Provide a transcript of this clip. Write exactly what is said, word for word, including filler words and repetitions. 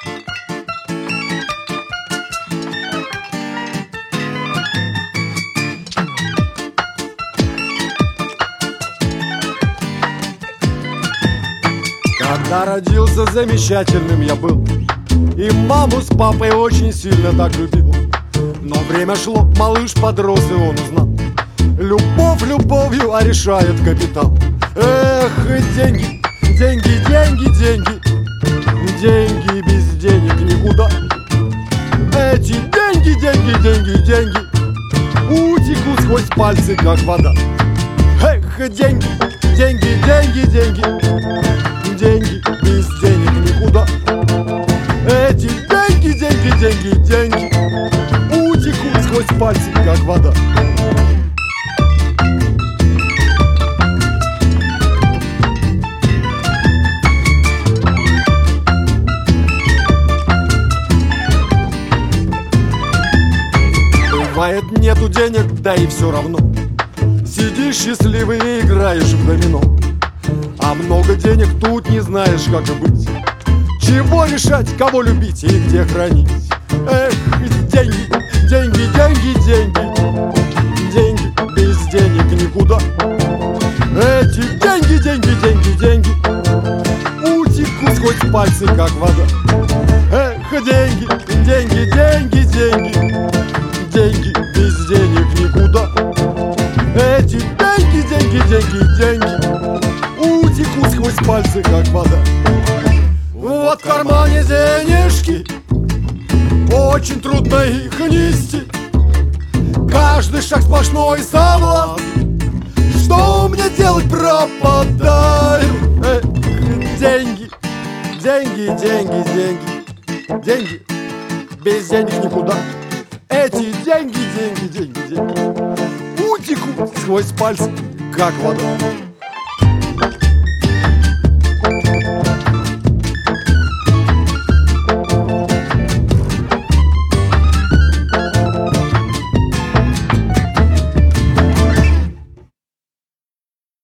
Когда родился замечательным я был, и маму с папой очень сильно так любил. Но время шло, малыш подрос, и он узнал: любовь любовью, а решает капитал. Эх, деньги, деньги, деньги, деньги, деньги, без денег никуда. Эти деньги, деньги, деньги, деньги утекут сквозь пальцы, как вода. Эх, деньги, деньги, деньги, деньги, деньги, без денег никуда. Эти деньги, деньги, деньги, деньги утекут сквозь пальцы, как вода. Бывает, нету денег, да и все равно сидишь счастливый и играешь в домино. А много денег тут не знаешь, как и быть, чего решать, кого любить и где хранить. Эх, деньги, деньги, деньги, деньги, деньги, без денег никуда. Эти деньги, деньги, деньги, деньги утекут сквозь пальцы, как вода. Эх, деньги, деньги, деньги, деньги, деньги, без денег никуда. Эти деньги, деньги, деньги, деньги утекут сквозь пальцы, как вода. Вот в кармане денежки, очень трудно их нести. Каждый шаг сплошной соблазн. Что мне делать, пропадаю? Эх, деньги, деньги, деньги, деньги, деньги, без денег никуда. Эти деньги, деньги, деньги, деньги утекут сквозь пальцы, как вода.